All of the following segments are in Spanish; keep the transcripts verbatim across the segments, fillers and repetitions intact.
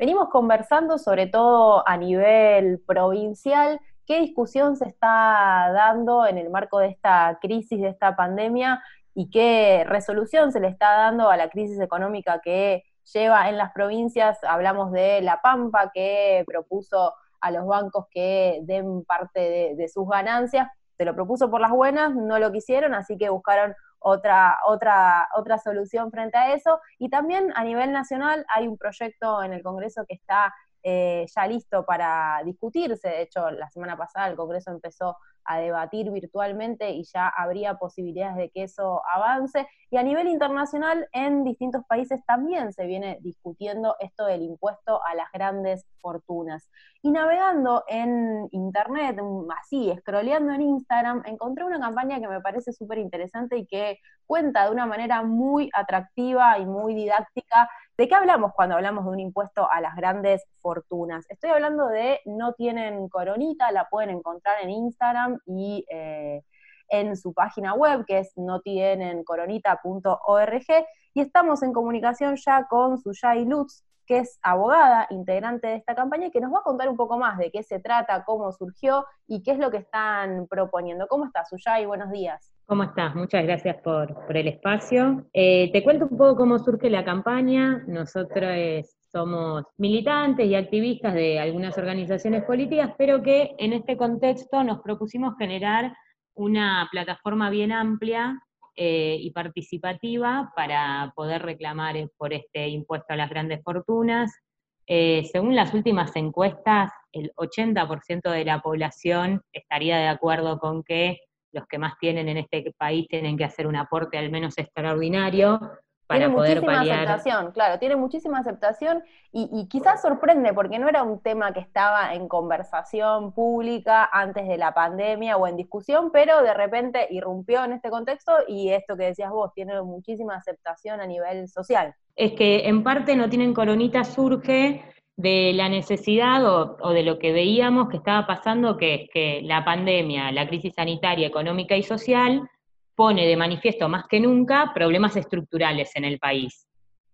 venimos conversando sobre todo a nivel provincial, qué discusión se está dando en el marco de esta crisis, de esta pandemia, y qué resolución se le está dando a la crisis económica que lleva en las provincias. Hablamos de La Pampa, que propuso a los bancos que den parte de, de sus ganancias. Se lo propuso por las buenas, no lo quisieron, así que buscaron otra, otra, otra solución frente a eso. Y también a nivel nacional hay un proyecto en el Congreso que está eh, ya listo para discutirse. De hecho, la semana pasada el Congreso empezó a debatir virtualmente y ya habría posibilidades de que eso avance. Y a nivel internacional, en distintos países también se viene discutiendo esto del impuesto a las grandes fortunas. Y navegando en internet, así, scrolleando en Instagram, encontré una campaña que me parece súper interesante y que cuenta de una manera muy atractiva y muy didáctica de qué hablamos cuando hablamos de un impuesto a las grandes fortunas. Estoy hablando de No Tienen Coronita, la pueden encontrar en Instagram y eh, en su página web, que es no tienen coronita punto org, y estamos en comunicación ya con Suyay Lutz, que es abogada, integrante de esta campaña, y que nos va a contar un poco más de qué se trata, cómo surgió y qué es lo que están proponiendo. ¿Cómo estás, Suyay? Buenos días. ¿Cómo estás? Muchas gracias por, por el espacio. Eh, te cuento un poco cómo surge la campaña. Nosotros eh, somos militantes y activistas de algunas organizaciones políticas, pero que en este contexto nos propusimos generar una plataforma bien amplia eh, y participativa para poder reclamar por este impuesto a las grandes fortunas. Eh, según las últimas encuestas, el ochenta por ciento de la población estaría de acuerdo con que los que más tienen en este país tienen que hacer un aporte al menos extraordinario Tiene para poder muchísima paliar. aceptación, claro, tiene muchísima aceptación y, y quizás sorprende porque no era un tema que estaba en conversación pública antes de la pandemia o en discusión, pero de repente irrumpió en este contexto y esto que decías vos, tiene muchísima aceptación a nivel social. Es que en parte No Tienen Coronita surge de la necesidad o, o de lo que veíamos que estaba pasando, que es que la pandemia, la crisis sanitaria, económica y social pone de manifiesto más que nunca problemas estructurales en el país.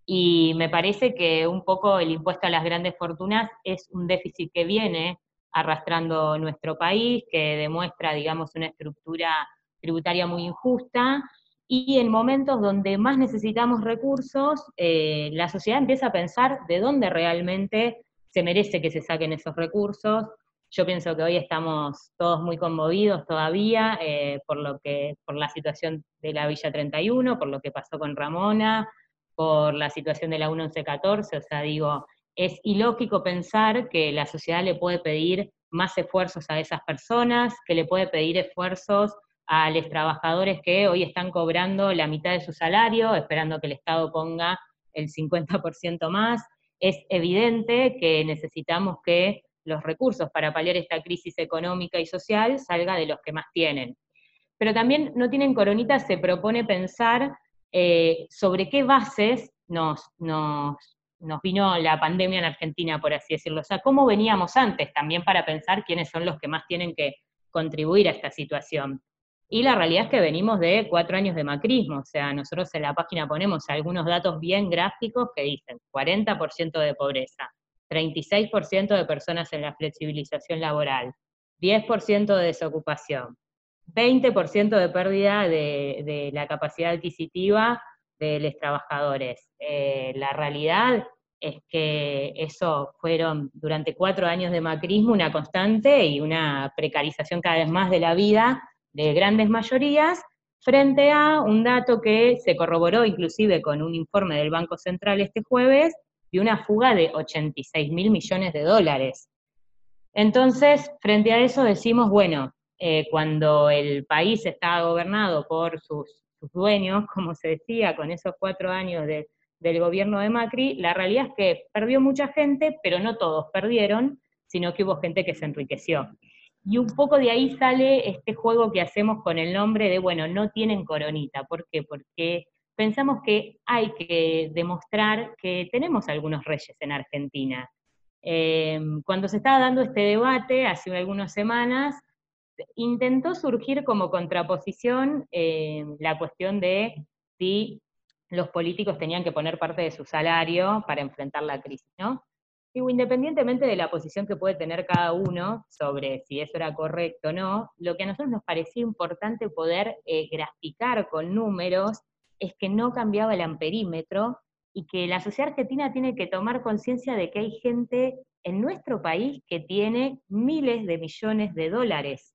Y me parece que un poco el impuesto a las grandes fortunas es un déficit que viene arrastrando nuestro país, que demuestra, digamos, una estructura tributaria muy injusta, y en momentos donde más necesitamos recursos, eh, la sociedad empieza a pensar de dónde realmente se merece que se saquen esos recursos. Yo pienso que hoy estamos todos muy conmovidos todavía eh, por, lo que, por la situación de la Villa treinta y uno, por lo que pasó con Ramona, por la situación de la once catorce, o sea, digo, es ilógico pensar que la sociedad le puede pedir más esfuerzos a esas personas, que le puede pedir esfuerzos a los trabajadores que hoy están cobrando la mitad de su salario, esperando que el Estado ponga el cincuenta por ciento más. Es evidente que necesitamos que los recursos para paliar esta crisis económica y social salga de los que más tienen. Pero también No Tienen Coronita se propone pensar eh, sobre qué bases nos, nos, nos vino la pandemia en Argentina, por así decirlo. O sea, cómo veníamos antes también para pensar quiénes son los que más tienen que contribuir a esta situación. Y la realidad es que venimos de cuatro años de macrismo, o sea, nosotros en la página ponemos algunos datos bien gráficos que dicen cuarenta por ciento de pobreza, treinta y seis por ciento de personas en la flexibilización laboral, diez por ciento de desocupación, veinte por ciento de pérdida de, de la capacidad adquisitiva de los trabajadores. Eh, la realidad es que eso fueron durante cuatro años de macrismo una constante y una precarización cada vez más de la vida de grandes mayorías, frente a un dato que se corroboró inclusive con un informe del Banco Central este jueves, de una fuga de ochenta y seis mil millones de dólares. Entonces, frente a eso decimos, bueno, eh, cuando el país está gobernado por sus, sus, dueños, como se decía, con esos cuatro años de, del gobierno de Macri, la realidad es que perdió mucha gente, pero no todos perdieron, sino que hubo gente que se enriqueció. Y un poco de ahí sale este juego que hacemos con el nombre de, bueno, No Tienen Coronita. ¿Por qué? Porque pensamos que hay que demostrar que tenemos algunos reyes en Argentina. Eh, cuando se estaba dando este debate, hace algunas semanas, intentó surgir como contraposición eh, la cuestión de si los políticos tenían que poner parte de su salario para enfrentar la crisis, ¿no? Digo, independientemente de la posición que puede tener cada uno sobre si eso era correcto o no, lo que a nosotros nos parecía importante poder eh, graficar con números es que no cambiaba el amperímetro y que la sociedad argentina tiene que tomar conciencia de que hay gente en nuestro país que tiene miles de millones de dólares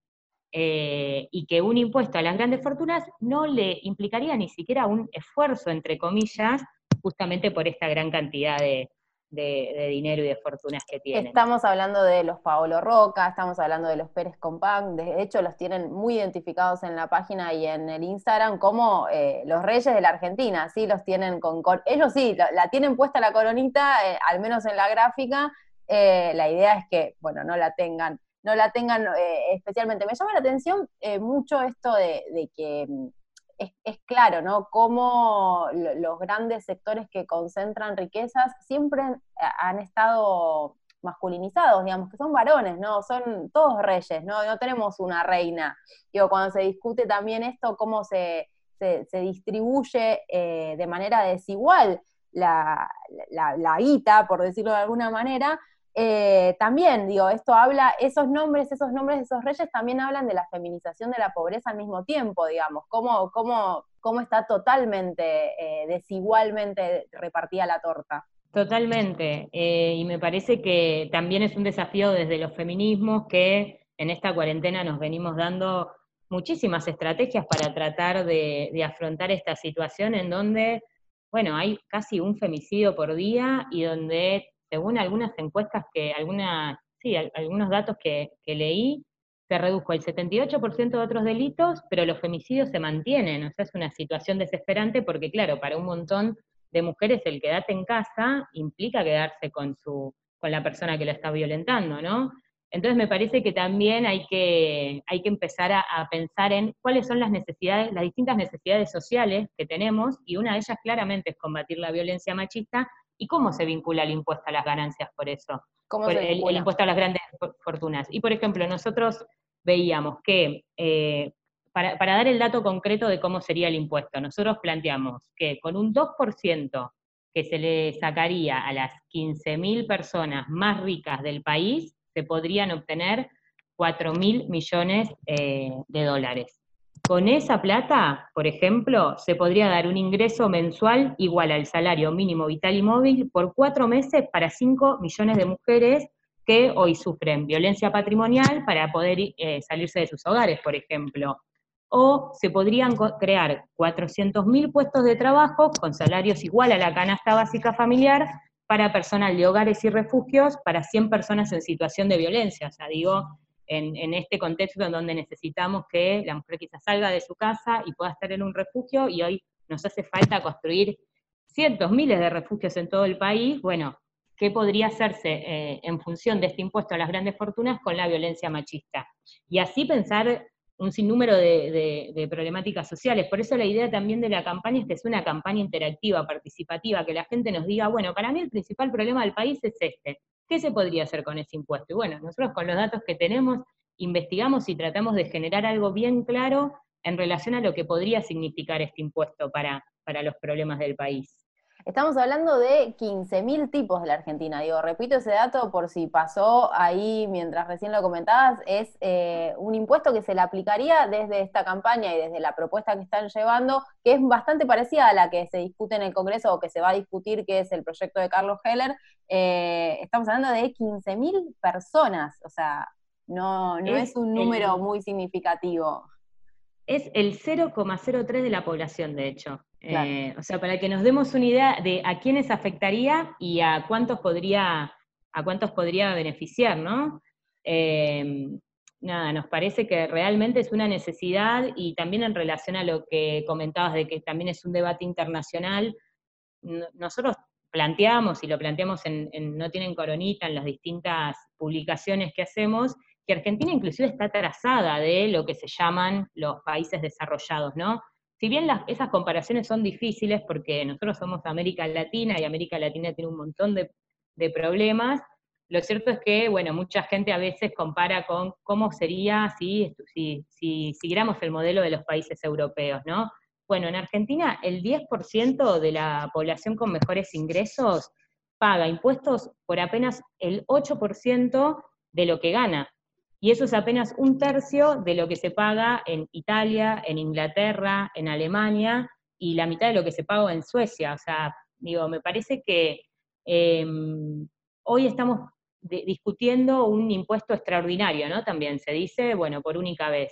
eh, y que un impuesto a las grandes fortunas no le implicaría ni siquiera un esfuerzo, entre comillas, justamente por esta gran cantidad de, de, de dinero y de fortunas que tienen. Estamos hablando de los Paolo Roca, estamos hablando de los Pérez Compán, de hecho los tienen muy identificados en la página y en el Instagram como eh, los reyes de la Argentina, ¿sí? Los tienen con, con ellos sí, la, la tienen puesta la coronita, eh, al menos en la gráfica, eh, la idea es que, bueno, no la tengan, no la tengan eh, especialmente. Me llama la atención eh, mucho esto de, de que es, es claro, ¿no? Cómo los grandes sectores que concentran riquezas siempre han estado masculinizados, digamos, que son varones, ¿no? Son todos reyes, ¿no? No tenemos una reina. Digo, cuando se discute también esto, cómo se, se, se distribuye eh, de manera desigual la, la, la guita, por decirlo de alguna manera, eh, también, digo, esto habla, esos nombres, esos nombres de esos reyes también hablan de la feminización de la pobreza al mismo tiempo, digamos, cómo, cómo, cómo está totalmente, eh, desigualmente repartida la torta. Totalmente, eh, y me parece que también es un desafío desde los feminismos que en esta cuarentena nos venimos dando muchísimas estrategias para tratar de, de afrontar esta situación en donde, bueno, hay casi un femicidio por día y donde, según algunas encuestas que, alguna, sí, algunos datos que, que leí, se redujo el setenta y ocho por ciento de otros delitos, pero los femicidios se mantienen, o sea, es una situación desesperante porque, claro, para un montón de mujeres el quedarse en casa implica quedarse con, su, con la persona que la está violentando, ¿no? Entonces me parece que también hay que, hay que empezar a, a pensar en cuáles son las necesidades, las distintas necesidades sociales que tenemos, y una de ellas claramente es combatir la violencia machista, y cómo se vincula el impuesto a las ganancias por eso, ¿Cómo por se el, el vincula? impuesto a las grandes fortunas. Y por ejemplo, nosotros veíamos que eh, Para, para, dar el dato concreto de cómo sería el impuesto, nosotros planteamos que con un dos por ciento que se le sacaría a las quince mil personas más ricas del país, se podrían obtener cuatro mil millones eh, de dólares. Con esa plata, por ejemplo, se podría dar un ingreso mensual igual al salario mínimo vital y móvil por cuatro meses para cinco millones de mujeres que hoy sufren violencia patrimonial para poder eh, salirse de sus hogares, por ejemplo. O se podrían crear cuatrocientos mil puestos de trabajo con salarios igual a la canasta básica familiar para personal de hogares y refugios para cien personas en situación de violencia. O sea, digo, en, en este contexto en donde necesitamos que la mujer quizás salga de su casa y pueda estar en un refugio, y hoy nos hace falta construir cientos, miles de refugios en todo el país, bueno, ¿qué podría hacerse eh, en función de este impuesto a las grandes fortunas con la violencia machista? Y así pensar un sinnúmero de, de, de problemáticas sociales. Por eso la idea también de la campaña es que es una campaña interactiva, participativa, que la gente nos diga, bueno, para mí el principal problema del país es este. ¿Qué se podría hacer con ese impuesto? Y bueno, nosotros con los datos que tenemos, investigamos y tratamos de generar algo bien claro en relación a lo que podría significar este impuesto para, para los problemas del país. Estamos hablando de quince mil tipos de la Argentina, digo, repito ese dato por si pasó ahí mientras recién lo comentabas, es eh, un impuesto que se le aplicaría desde esta campaña y desde la propuesta que están llevando, que es bastante parecida a la que se discute en el Congreso o que se va a discutir, que es el proyecto de Carlos Heller. Eh, estamos hablando de quince mil personas, o sea, no, no es, es un número el, muy significativo. Es el cero coma cero tres de la población, de hecho. Claro. Eh, o sea, para que nos demos una idea de a quiénes afectaría y a cuántos podría, a cuántos podría beneficiar, ¿no? Eh, nada, nos parece que realmente es una necesidad, y también en relación a lo que comentabas de que también es un debate internacional, nosotros planteamos, y lo planteamos en, en No Tienen Coronita, en las distintas publicaciones que hacemos, que Argentina inclusive está trazada de lo que se llaman los países desarrollados, ¿no? Si bien las, esas comparaciones son difíciles porque nosotros somos América Latina y América Latina tiene un montón de, de problemas, lo cierto es que, bueno, mucha gente a veces compara con cómo sería si, si, si siguiéramos el modelo de los países europeos, ¿no? Bueno, en Argentina el diez por ciento de la población con mejores ingresos paga impuestos por apenas el ocho por ciento de lo que gana. Y eso es apenas un tercio de lo que se paga en Italia, en Inglaterra, en Alemania, y la mitad de lo que se paga en Suecia. O sea, digo, me parece que eh, hoy estamos de, discutiendo un impuesto extraordinario, ¿no? También se dice, bueno, por única vez.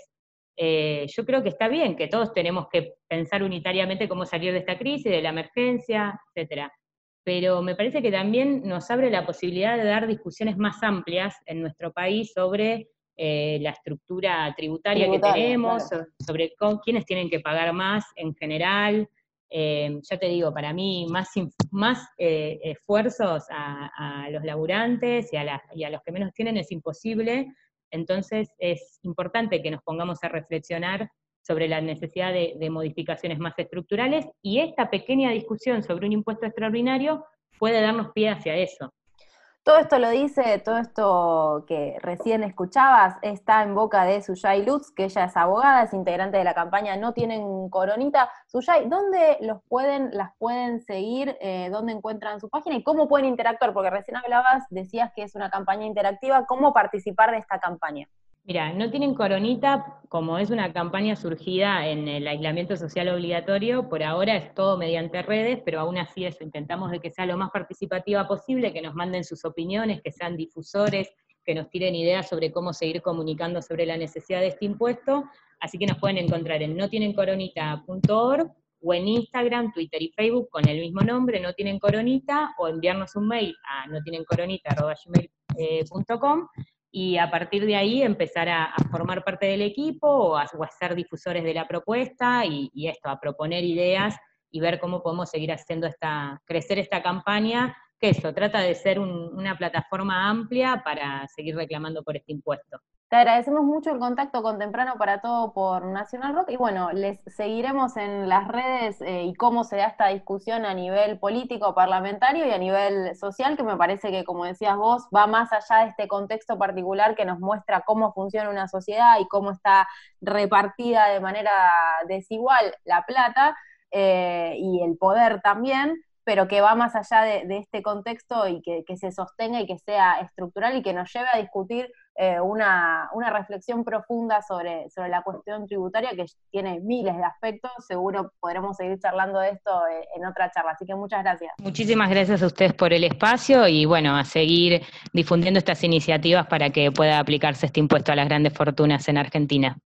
Eh, yo creo que está bien, que todos tenemos que pensar unitariamente cómo salir de esta crisis, de la emergencia, etcétera. Pero me parece que también nos abre la posibilidad de dar discusiones más amplias en nuestro país sobre eh, la estructura tributaria, tributaria que tenemos, claro. sobre con, quiénes tienen que pagar más en general. Eh, ya te digo, para mí, más, más eh, esfuerzos a, a los laburantes y a, la, y a los que menos tienen es imposible. Entonces es importante que nos pongamos a reflexionar sobre la necesidad de, de modificaciones más estructurales, y esta pequeña discusión sobre un impuesto extraordinario puede darnos pie hacia eso. Todo esto lo dice, todo esto que recién escuchabas, está en boca de Suyay Lutz, que ella es abogada, es integrante de la campaña No Tienen Coronita. Suyay, ¿dónde los pueden, las pueden seguir? Eh, ¿Dónde encuentran su página? ¿Y cómo pueden interactuar? Porque recién hablabas, decías que es una campaña interactiva. ¿Cómo participar de esta campaña? Mira, No Tienen Coronita, como es una campaña surgida en el aislamiento social obligatorio, por ahora es todo mediante redes, pero aún así eso, intentamos de que sea lo más participativa posible, que nos manden sus opiniones, que sean difusores, que nos tiren ideas sobre cómo seguir comunicando sobre la necesidad de este impuesto, así que nos pueden encontrar en no tienen coronita punto org o en Instagram, Twitter y Facebook con el mismo nombre, No Tienen Coronita, o enviarnos un mail a no tienen coronita arroba gmail punto com, y a partir de ahí empezar a, a formar parte del equipo o a, o a ser difusores de la propuesta y, y esto, a proponer ideas y ver cómo podemos seguir haciendo esta, crecer esta campaña, que eso, trata de ser un, una plataforma amplia para seguir reclamando por este impuesto. Te agradecemos mucho el contacto con Temprano para Todo por Nacional Rock, y bueno, les seguiremos en las redes eh, y cómo se da esta discusión a nivel político, parlamentario y a nivel social, que me parece que, como decías vos, va más allá de este contexto particular que nos muestra cómo funciona una sociedad y cómo está repartida de manera desigual la plata eh, y el poder también, pero que va más allá de, de este contexto y que, que se sostenga y que sea estructural y que nos lleve a discutir eh, una, una reflexión profunda sobre, sobre la cuestión tributaria, que tiene miles de aspectos. Seguro podremos seguir charlando de esto en otra charla, así que muchas gracias. Muchísimas gracias a ustedes por el espacio y bueno, a seguir difundiendo estas iniciativas para que pueda aplicarse este impuesto a las grandes fortunas en Argentina.